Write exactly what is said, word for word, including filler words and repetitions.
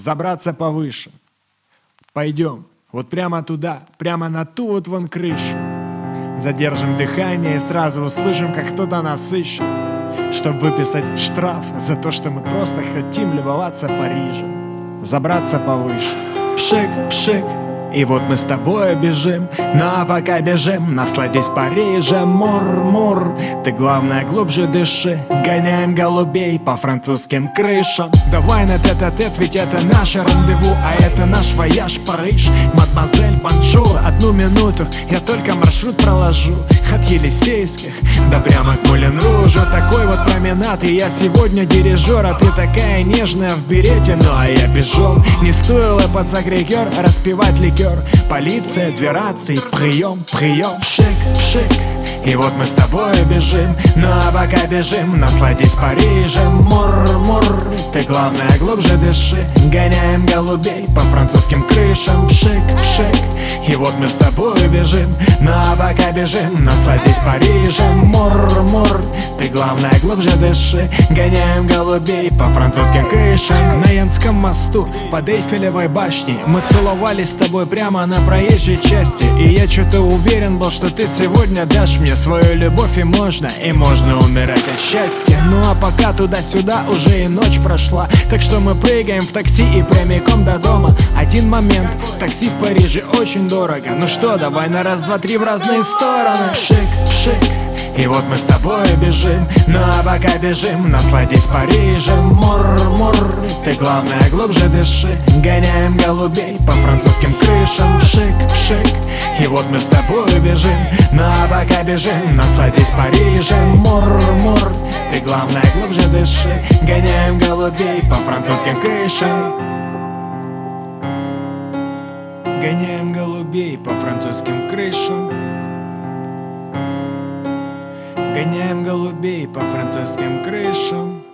забраться повыше. Пойдем, вот прямо туда, прямо на ту вот вон крышу. Задержим дыхание и сразу услышим, как кто-то нас ищет, чтоб выписать штраф за то, что мы просто хотим любоваться Парижем. Забраться повыше. Пшик, пшик. И вот мы с тобой бежим, ну а пока бежим, насладись Парижем. Мур-мур, ты главное глубже дыши. Гоняем голубей по французским крышам. Давай на тет-а-тет, ведь это наше рандеву, а это наш вояж Париж. Мадемуазель, бонжур, одну минуту, я только маршрут проложу. От Елисейских да прямо к Мулен-Ружу. Такой вот променад, и я сегодня дирижер. А ты такая нежная в берете, ну а я бежал. Не стоило под сакрикер распевать ликер. Полиция, две рации, прием, прием. Пшик, пшик. И вот мы с тобой бежим, ну а пока бежим, насладись Парижем. Мур-мур, ты главное глубже дыши. Гоняем голубей по французским крышам. Пшик, пшик. И вот мы с тобой бежим, ну а пока бежим, насладись Парижем. Мур-мур, ты главное глубже дыши. Гоняем голубей по французским крышам. На Янском мосту под Эйфелевой башней мы целовались с тобой прямо на проезжей части. И я что-то уверен был, что ты сегодня дашь мне свою любовь, и можно, и можно умирать от счастья. Ну а пока туда-сюда уже и ночь прошла, так что мы прыгаем в такси и прямиком до дома. Один момент, такси в Париже очень дорого. Ну что, давай на раз, два, три в разные стороны. Пшик, пшик. И вот мы с тобой бежим, ну а пока бежим, насладись Парижем. Мур-мур, ты главное глубже дыши. Гоняем голубей по французским крышам. Пшик, пшик. И вот мы с тобой бежим, ну а пока бежим, насладись Парижем. Мур-мур, ты главное глубже дыши. Гоняем голубей по французским крышам. Гоняем голубей по французским крышам. Гоняем голубей по французским крышам.